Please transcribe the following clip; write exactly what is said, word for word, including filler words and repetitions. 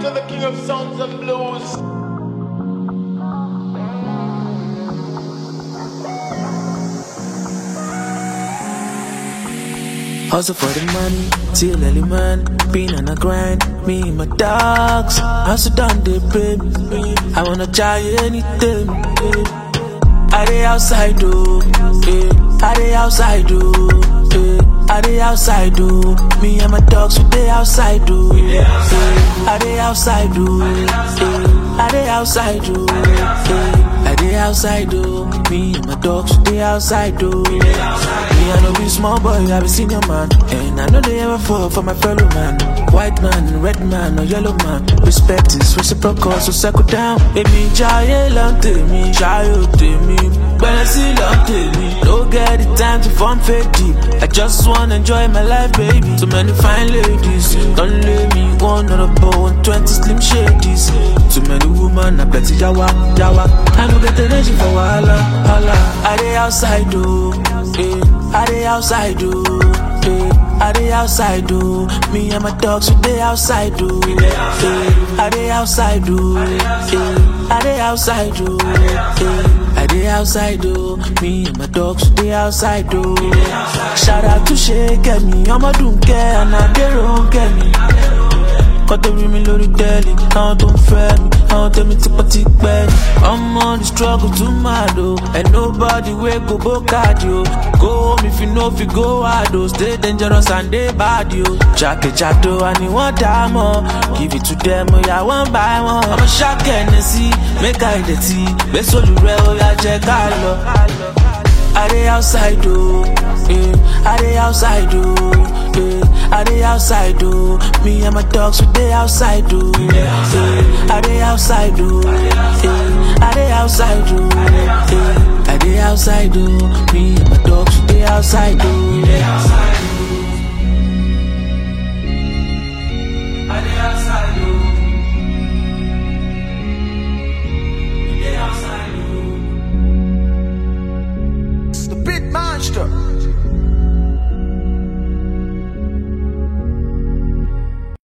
to the king of sounds and blues. Hustle for the money, till early man. Been on a grind, me and my dogs. Hustle done they pay me. I wanna try anything. I dey outside though, yeah. I dey outside though, yeah. I dey outside though. Me and my dogs we dey outside though, yeah. I dey outside though, yeah. I dey outside though, yeah. I dey outside though. Me and my dogs we dey outside though. Me I know be small boy, I be senior man, and I know they ever fall for my fellow man. White man, red man, or yellow man. Respect is reciprocal, so settle down. Emi jaye lante mi, jayo te mi. Benesi lante mi. Don't get the time to form fake deep. I just wanna enjoy my life, baby. Too many fine ladies, don't let me one on a bow and twenty slim shadies. Too many women, I plenty yawa, yawa. I don't get the energy for wahala, hala. I dey outside though, yeah. I dey outside though, yeah. I dey outside though. Me and my dogs we dey outside though, yeah. I dey outside though, yeah. I dey outside though, yeah. I dey outside though. Me and my dogs we dey outside though. Shout out to Shake me, I'ma don't care and I dey wrong get me. Got the ring me loaded daily. I don't fair me, I don't tell me to party bad. I'm on the struggle to mad though, and nobody will go bocard yo. Go home if you know if you go hard though. Stay dangerous and they bad yo. Jacket chato and you want time more. Give it to them or ya want buy one. I'm a shock Hennessy, make I the tea. Best all you real, ya check out lo. I dey outside though, yeah. I dey outside though, yeah. I dey outside though. Me and my dogs we dey outside though, yeah. I dey outside though, yeah. I dey outside though, yeah. I dey outside though. Me and my dogs we dey outside though, yeah.